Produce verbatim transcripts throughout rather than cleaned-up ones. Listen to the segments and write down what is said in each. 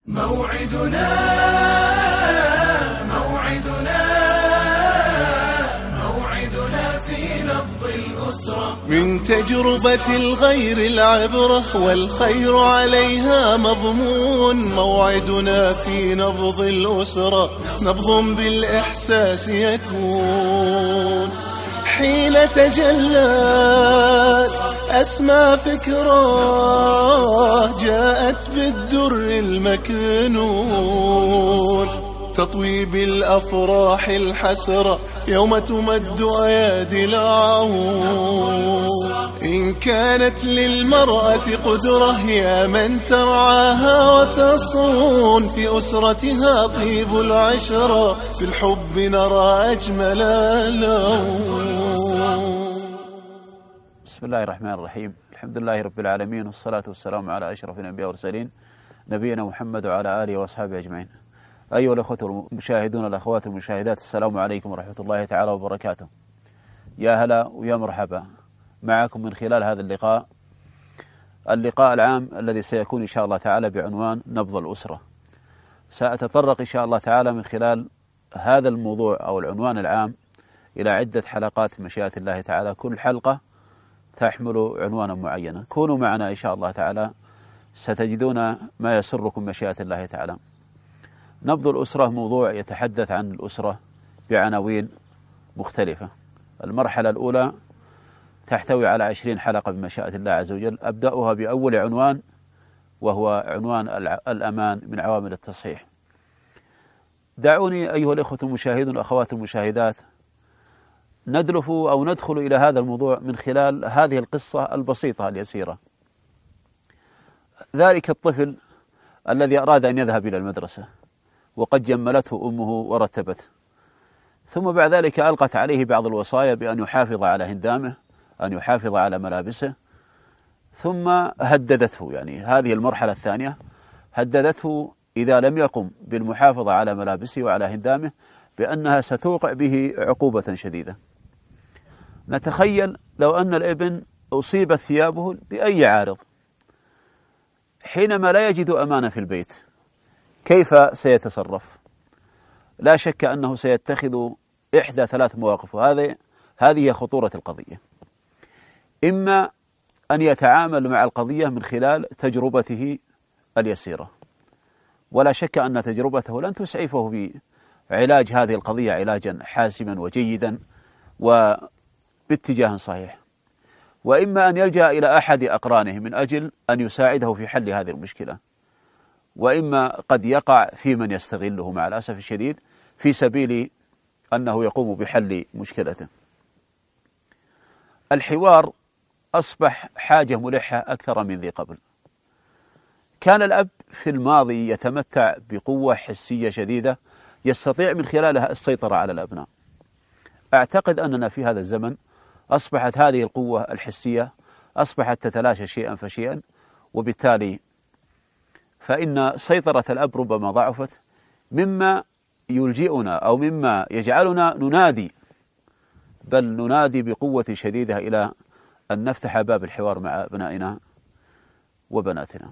موعدنا موعدنا موعدنا في نبض الأسرة، من تجربة الغير العبرة والخير عليها مضمون. موعدنا في نبض الأسرة، نبض بالإحساس يكون حين تجلت أسمى فكرة جاءت بالدر المكنون، تطوي بالأفراح الحسرة يوم تمد أيادي العون. إن كانت للمرأة قدرة يا من ترعاها وتصون، في أسرتها طيب العشرة في الحب نرى أجمل لون. بسم الله الرحمن الرحيم، الحمد لله رب العالمين، والصلاة والسلام على أشرف الأنبياء والمرسلين نبينا محمد وعلى آله وأصحابه أجمعين. أيها الأخوة المشاهدون الأخوات المشاهدات، السلام عليكم ورحمة الله تعالى وبركاته. يا هلا ويا مرحبا معكم من خلال هذا اللقاء اللقاء العام الذي سيكون إن شاء الله تعالى بعنوان نبض الأسرة. سأتطرق إن شاء الله تعالى من خلال هذا الموضوع أو العنوان العام إلى عدة حلقات مشيئة الله تعالى، كل حلقة تحمل عنوانا معينا. كونوا معنا إن شاء الله تعالى، ستجدون ما يسركم مشيئة الله تعالى. نبض الأسرة موضوع يتحدث عن الأسرة بعناوين مختلفة. المرحلة الأولى تحتوي على عشرين حلقة بمشيئة الله عز وجل، أبدأها بأول عنوان وهو عنوان الأمان من عوامل التصحيح. دعوني أيها الإخوة المشاهدون والأخوات المشاهدات ندلف أو ندخل إلى هذا الموضوع من خلال هذه القصة البسيطة اليسيرة. ذلك الطفل الذي أراد أن يذهب إلى المدرسة وقد جملته أمه ورتبته، ثم بعد ذلك ألقت عليه بعض الوصايا بأن يحافظ على هندامه، أن يحافظ على ملابسه، ثم هددته، يعني هذه المرحلة الثانية، هددته إذا لم يقم بالمحافظة على ملابسه وعلى هندامه بأنها ستوقع به عقوبة شديدة. نتخيل لو أن الابن أصيبت ثيابه بأي عارض حينما لا يجد أمانة في البيت، كيف سيتصرف؟ لا شك أنه سيتخذ إحدى ثلاث مواقف، وهذه هذه هي خطورة القضية. إما أن يتعامل مع القضية من خلال تجربته اليسيرة، ولا شك أن تجربته لن تسعفه بعلاج هذه القضية علاجا حاسما وجيدا وباتجاه صحيح، وإما أن يلجأ إلى أحد أقرانه من أجل أن يساعده في حل هذه المشكلة، وإما قد يقع في من يستغله مع الأسف الشديد في سبيل أنه يقوم بحل مشكلته. الحوار أصبح حاجة ملحة أكثر من ذي قبل. كان الأب في الماضي يتمتع بقوة حسية شديدة يستطيع من خلالها السيطرة على الأبناء. أعتقد أننا في هذا الزمن أصبحت هذه القوة الحسية أصبحت تتلاشى شيئا فشيئا، وبالتالي فإن سيطرة الأب ربما ضعفت، مما يلجئنا أو مما يجعلنا ننادي، بل ننادي بقوة شديدة إلى أن نفتح باب الحوار مع أبنائنا وبناتنا.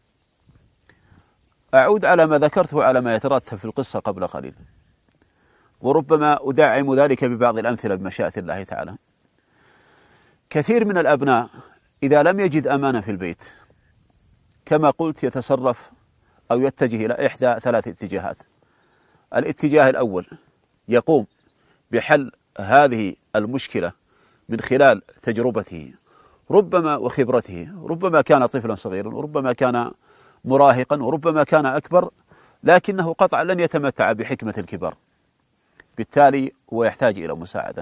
أعود على ما ذكرته على ما يترتب في القصة قبل قليل، وربما أدعم ذلك ببعض الأمثلة بمشيئة الله تعالى. كثير من الأبناء إذا لم يجد أمانة في البيت كما قلت يتصرف أو يتجه إلى إحدى ثلاث اتجاهات. الاتجاه الأول يقوم بحل هذه المشكلة من خلال تجربته ربما وخبرته، ربما كان طفلا صغيرا وربما كان مراهقا وربما كان أكبر، لكنه قطعا لن يتمتع بحكمة الكبار، بالتالي هو يحتاج إلى مساعدة.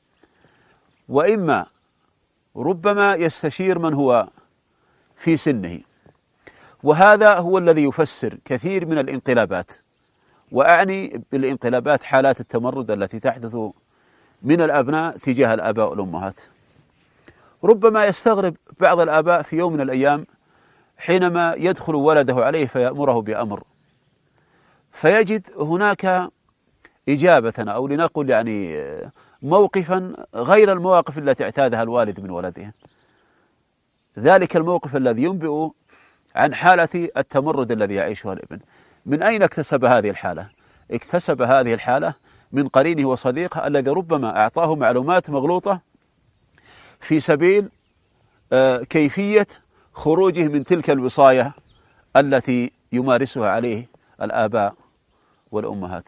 وإما ربما يستشير من هو في سنه، وهذا هو الذي يفسر كثير من الانقلابات، وأعني بالانقلابات حالات التمرد التي تحدث من الأبناء تجاه الآباء والأمهات. ربما يستغرب بعض الآباء في يوم من الأيام حينما يدخل ولده عليه فيأمره بأمر، فيجد هناك إجابة أو لنقل يعني موقفا غير المواقف التي اعتادها الوالد من ولده. ذلك الموقف الذي ينبئ عن حالة التمرد الذي يعيشها الابن. من أين اكتسب هذه الحالة؟ اكتسب هذه الحالة من قرينه وصديقه الذي ربما أعطاه معلومات مغلوطة في سبيل كيفية خروجه من تلك الوصاية التي يمارسها عليه الآباء والأمهات.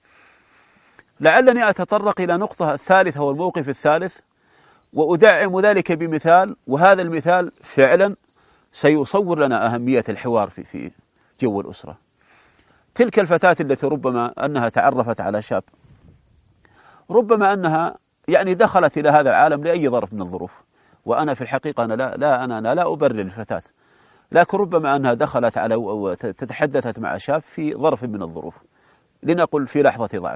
لعلني أتطرق إلى نقطة الثالثة والموقف الثالث، وأدعم ذلك بمثال، وهذا المثال فعلا سيصور لنا أهمية الحوار في في جو الأسرة. تلك الفتاة التي ربما أنها تعرفت على شاب، ربما أنها يعني دخلت إلى هذا العالم لأي ظرف من الظروف، وأنا في الحقيقة أنا لا لا أنا, أنا لا أبرر الفتاة، لكن ربما أنها دخلت على أو تتحدثت مع شاب في ظرف من الظروف، لنقل في لحظة ضعف،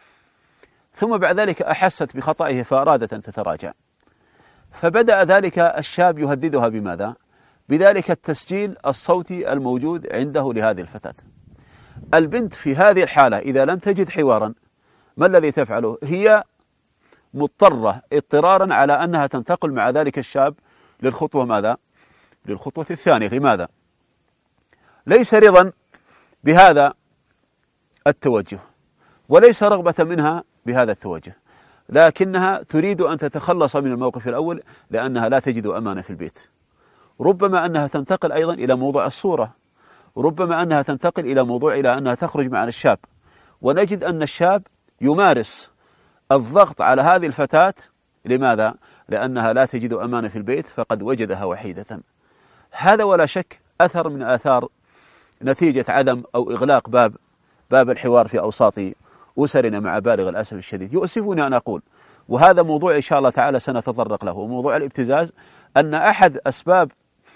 ثم بعد ذلك أحست بخطئه فأرادت أن تتراجع، فبدأ ذلك الشاب يهددها بماذا؟ بذلك التسجيل الصوتي الموجود عنده لهذه الفتاة. البنت في هذه الحالة إذا لم تجد حوارا ما الذي تفعله؟ هي مضطرة اضطرارا على أنها تنتقل مع ذلك الشاب للخطوة ماذا؟ للخطوة الثانية. لماذا؟ ليس رضا بهذا التوجه، وليس رغبة منها بهذا التوجه، لكنها تريد أن تتخلص من الموقف الأول لأنها لا تجد أمانة في البيت. ربما أنها تنتقل أيضا إلى موضوع الصورة، ربما أنها تنتقل إلى موضوع إلى أنها تخرج مع الشاب، ونجد أن الشاب يمارس الضغط على هذه الفتاة. لماذا؟ لأنها لا تجد أمانة في البيت فقد وجدها وحيدة. هذا ولا شك أثر من آثار نتيجة عدم أو إغلاق باب باب الحوار في أوساط أسرنا مع بالغ الأسف الشديد. يؤسفني أن أقول، وهذا موضوع إن شاء الله تعالى سنتطرق له، موضوع الابتزاز، أن أحد أسباب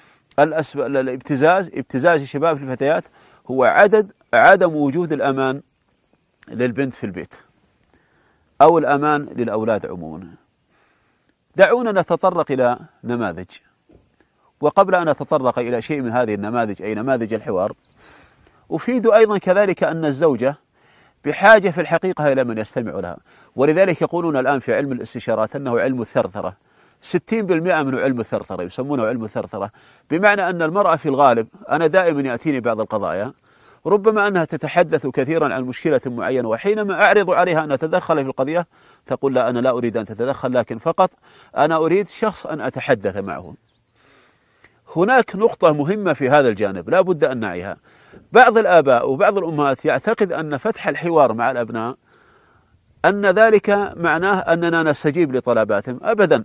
الابتزاز ابتزاز الشباب في الفتيات هو عدد عدم وجود الأمان للبنت في البيت أو الأمان للأولاد عموما. دعونا نتطرق إلى نماذج، وقبل أن نتطرق إلى شيء من هذه النماذج أي نماذج الحوار، أفيد أيضا كذلك أن الزوجة بحاجة في الحقيقة إلى من يستمع لها، ولذلك يقولون الآن في علم الاستشارات أنه علم الثرثرة، ستين بالمئة من علم الثرثرة يسمونه علم الثرثرة، بمعنى أن المرأة في الغالب، أنا دائما يأتيني بعض القضايا ربما أنها تتحدث كثيرا عن مشكلة معينة، وحينما أعرض عليها أن أتدخل في القضية تقول لا أنا لا أريد أن تتدخل، لكن فقط أنا أريد شخص أن أتحدث معه. هناك نقطة مهمة في هذا الجانب لا بد أن نعيها. بعض الآباء وبعض الأمهات يعتقد أن فتح الحوار مع الأبناء أن ذلك معناه أننا نستجيب لطلباتهم. أبدا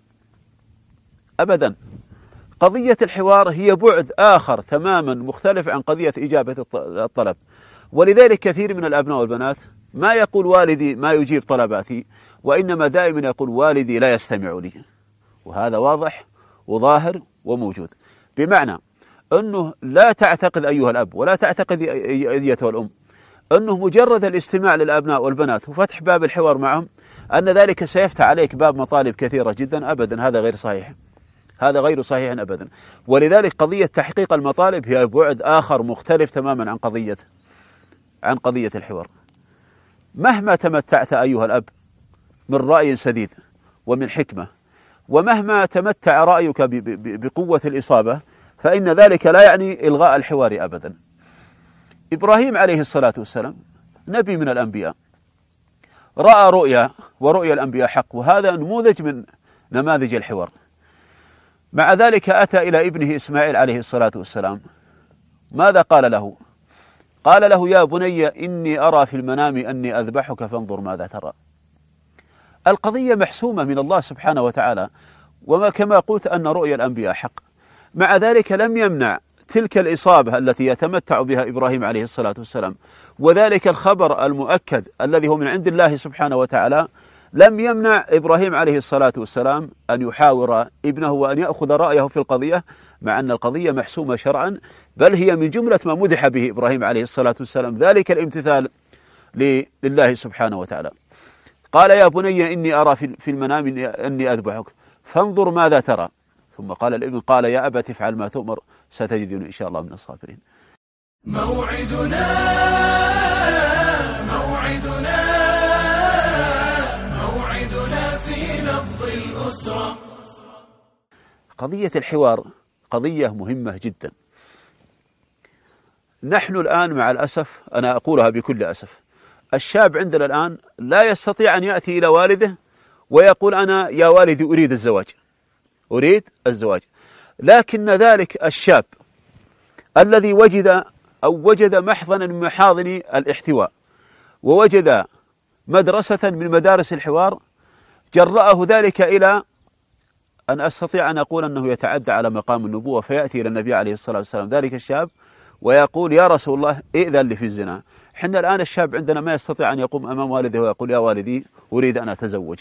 أبدا، قضية الحوار هي بعد آخر تماما مختلف عن قضية إجابة الطلب. ولذلك كثير من الأبناء والبنات ما يقول والدي ما يجيب طلباتي، وإنما دائما يقول والدي لا يستمع لي، وهذا واضح وظاهر وموجود. بمعنى أنه لا تعتقد أيها الأب ولا تعتقد أيتها الأم أنه مجرد الاستماع للأبناء والبنات وفتح باب الحوار معهم أن ذلك سيفتح عليك باب مطالب كثيرة جدا. أبدا، هذا غير صحيح، هذا غير صحيح أبدا. ولذلك قضية تحقيق المطالب هي بعد آخر مختلف تماما عن قضية عن قضية الحوار. مهما تمتعت أيها الأب من رأي سديد ومن حكمة، ومهما تمتع رأيك بقوة الإصابة، فإن ذلك لا يعني إلغاء الحوار أبدا. إبراهيم عليه الصلاة والسلام نبي من الأنبياء، رأى رؤيا، ورؤيا الأنبياء حق، وهذا نموذج من نماذج الحوار. مع ذلك أتى إلى ابنه إسماعيل عليه الصلاة والسلام، ماذا قال له؟ قال له يا بني إني أرى في المنام أني أذبحك فانظر ماذا ترى. القضية محسومة من الله سبحانه وتعالى، وما كما قلت أن رؤيا الأنبياء حق. مع ذلك لم يمنع تلك الإصابة التي يتمتع بها إبراهيم عليه الصلاة والسلام، وذلك الخبر المؤكد الذي هو من عند الله سبحانه وتعالى، لم يمنع إبراهيم عليه الصلاة والسلام أن يحاور ابنه وأن يأخذ رأيه في القضية، مع أن القضية محسومة شرعا، بل هي من جملة ما مدح به إبراهيم عليه الصلاة والسلام، ذلك الامتثال لله سبحانه وتعالى. قال يا بني إني أرى في المنام أني أذبحك فانظر ماذا ترى. ثم قال الابن قال يا أبت افعل ما تؤمر ستجدني إن شاء الله من الصابرين. موعدنا موعدنا موعدنا في نبض الأسرة. قضية الحوار قضية مهمة جدا، نحن الآن مع الأسف، أنا أقولها بكل أسف، الشاب عندنا الآن لا يستطيع أن يأتي إلى والده ويقول أنا يا والدي أريد الزواج، أريد الزواج. لكن ذلك الشاب الذي وجد أو وجد محضنا من محاضن الاحتواء ووجد مدرسة من مدارس الحوار جرأه ذلك إلى أن أستطيع أن أقول أنه يتعدى على مقام النبوة، فيأتي إلى النبي عليه الصلاة والسلام ذلك الشاب ويقول يا رسول الله ائذن لي في الزنا. حنا الآن الشاب عندنا ما يستطيع أن يقوم أمام والده ويقول يا والدي أريد أن أتزوج،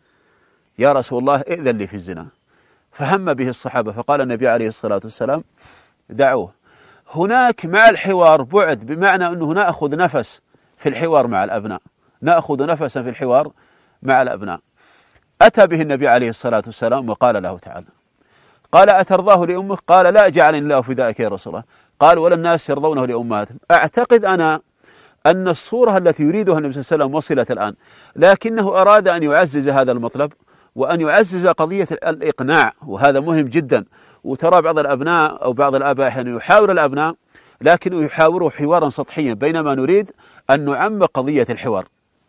يا رسول الله ائذن لي في الزنا. فهم به الصحابة فقال النبي عليه الصلاة والسلام دعوه. هناك مع الحوار بعد، بمعنى أنه نأخذ نفس في الحوار مع الأبناء، نأخذ نفسا في الحوار مع الأبناء. أتى به النبي عليه الصلاة والسلام وقال له تعالى، قال أترضاه لأمك؟ قال لا، جعلني الله فدائك يا رسول الله. قال ولا الناس يرضونه لأمهاتهم. أعتقد أنا أن الصورة التي يريدها النبي صلى الله عليه وسلم وصلت الآن، لكنه أراد أن يعزز هذا المطلب وأن يعزز قضية الإقناع، وهذا مهم جدا. وترى بعض الأبناء أو بعض الآباء أحيانا يحاور الأبناء لكنه يحاوره حوارا سطحيا، بينما نريد أن نعمق قضية الحوار.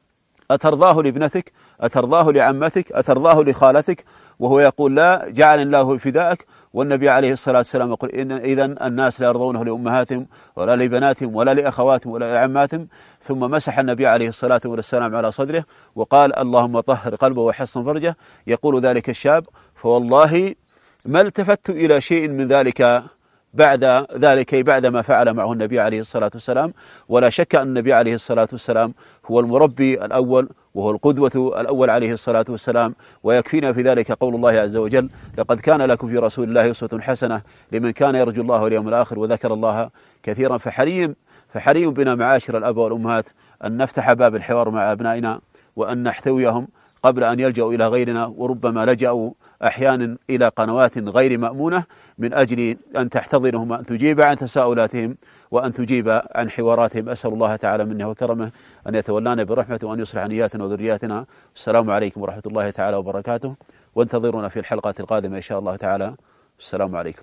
أترضاه لابنتك؟ أترضاه لعمتك؟ أترضاه لخالتك؟ وهو يقول لا، جعل الله فداءك. والنبي عليه الصلاة والسلام يقول إن إذن الناس لا يرضونه لأمهاتهم ولا لبناتهم ولا لأخواتهم ولا لعماتهم. ثم مسح النبي عليه الصلاة والسلام على صدره وقال اللهم طهر قلبه وحصن فرجه. يقول ذلك الشاب فوالله ما التفت إلى شيء من ذلك بعد ذلك بعد ما فعل معه النبي عليه الصلاة والسلام. ولا شك أن النبي عليه الصلاة والسلام هو المربي الأول وهو القدوة الأول عليه الصلاة والسلام. ويكفينا في ذلك قول الله عز وجل لقد كان لكم في رسول الله أسوة حسنة لمن كان يرجو الله واليوم الآخر وذكر الله كثيرا. فحري فحري بنا معاشر الأباء والأمهات أن نفتح باب الحوار مع أبنائنا وأن نحتويهم قبل أن يلجأوا إلى غيرنا، وربما لجأوا أحيانا إلى قنوات غير مأمونة من أجل أن تحتضنهم، أن تجيب عن تساؤلاتهم وأن تجيب عن حواراتهم. أسأل الله تعالى منه وكرمه أن يتولانا برحمته وأن يصلح نياتنا وذرياتنا. السلام عليكم ورحمة الله تعالى وبركاته، وانتظرونا في الحلقات القادمة إن شاء الله تعالى. السلام عليكم.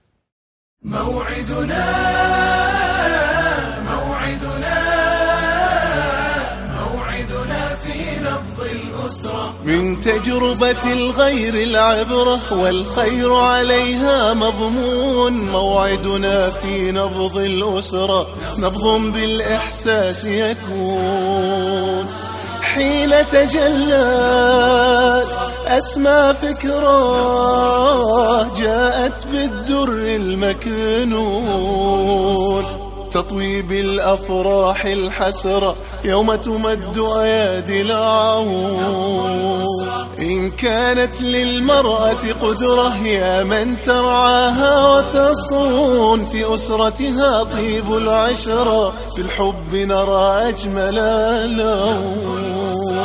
موعدنا موعدنا موعدنا في نبض الأسرة، من تجربة الغير العبرة والخير عليها مضمون. موعدنا في نبض الأسرة، نبض بالإحساس يكون حين تجلت أسمى فكرة جاءت بالدر المكنون، تطوي بالأفراح الحسرة يوم تمد أيادي العون. إن كانت للمرأة قدرة يا من ترعاها وتصون، في أسرتها طيب العشرة بالحب نرى أجمل لون.